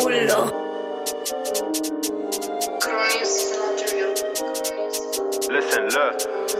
pullo. Listen, look.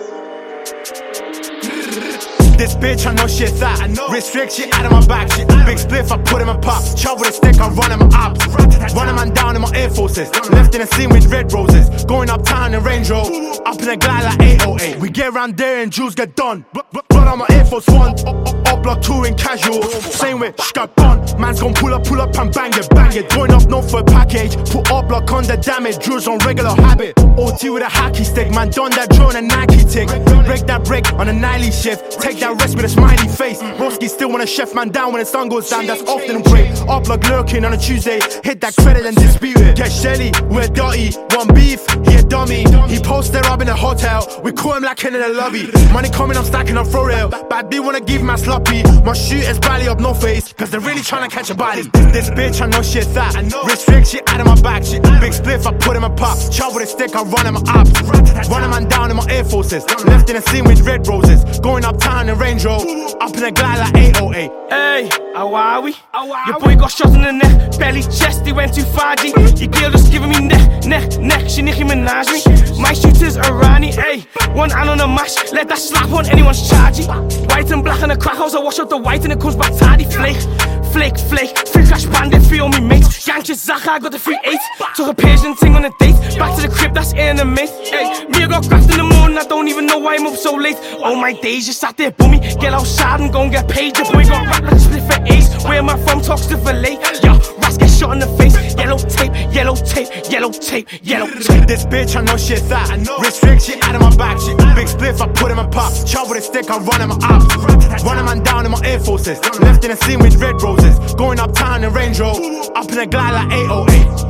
This bitch, I know shit that. Restrict shit out of my back. Shit. Big spliff, I put him in pop. Chop with a stick, I run him ops. Run a man down in my Air Forces. Left in a scene with red roses. Going uptown in Range Rover. Up in a glide like 808. We get round there and jewels get done. Run on my Air Force One. Up block touring casual. Same way, got done. Man's gon' pull up and bang it. Going up north for a package. Put up block on the damage. Drills on regular habit. OT with a hockey stick. Man done that drill on a Nike tick. Break that brick on a nightly shift. Take that rest with a smiley face. Broski still wanna chef man down when the sun goes down. That's often great. Up block lurking on a Tuesday. Hit that credit and dispute it. Get Shelly, we're dirty. One beef, he a dummy. He posted up in a hotel. We call him like in the lobby. Money coming, I'm stacking up throw rail. Bad B wanna give my sloppy. My shooters belly up no face. Cause they're really trying to catch a body. This bitch, I know shit that. Restrict shit out of my back. Shit. Big spliff, I put him in pop. Chop with a stick, I run him ops. Run a man down in my Air Forces. Left in a scene with red roses. Going uptown in Range Rover. Up in a glide like 808. Hey, how are we? Your boy got shot in the neck. Belly chest, he went too far, G. Your girl just giving me neck. She Nicki Minaj me. My shooters are Rani, ayy. One hand on the mash, let that slap on anyone's chargy. White and black on the crack house, I wash out the white and it comes back tardy. Flake. Free cash bandit, free on me mates. Yankee Zaka, I got the free 8. Took a Persian thing on a date. Back to the crib, that's anime. Hey, me I got graft in the morning, I don't even know why I'm up so late. All my days just sat there bummy. Get outside and go and get paid. Your boy got rap like a split for Ace. Where am I from? Talks to valet. Yo, rats get shot in the face. Yellow tape. This bitch, I know shit that. Restrict shit out of my back. Shit. Big spliff, I put him in pop. Chop with a stick, I run him ops. Run a man down in my Air Forces. Left in a scene with red roses. Going uptown in Range Rover. Up in a glide like 808.